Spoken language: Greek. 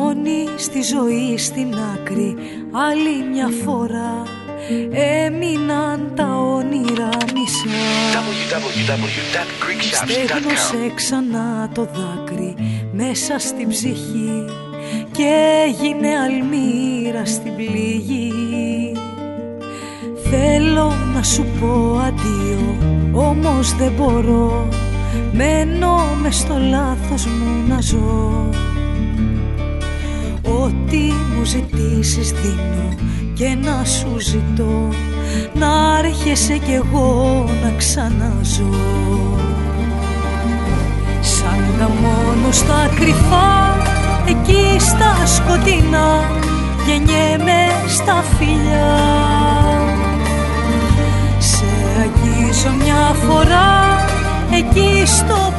Φτώνει στη ζωή στην άκρη άλλη μια φορά. Έμειναν τα όνειρα μισά. Στέγνωσε ξανά το δάκρυ μέσα στην ψυχή και έγινε αλμύρα στην πληγή. Θέλω να σου πω αντίο, όμως δεν μπορώ. Μένω μες στο λάθος μου να ζω. Ό,τι μου ζητήσεις δίνω και να σου ζητώ, να έρχεσαι κι εγώ να ξαναζώ. Σαν τα μόνο στα κρυφά, εκεί στα σκοτεινά, γεννιέμαι στα φιλιά. Σε αγγίζω μια φορά, εκεί στο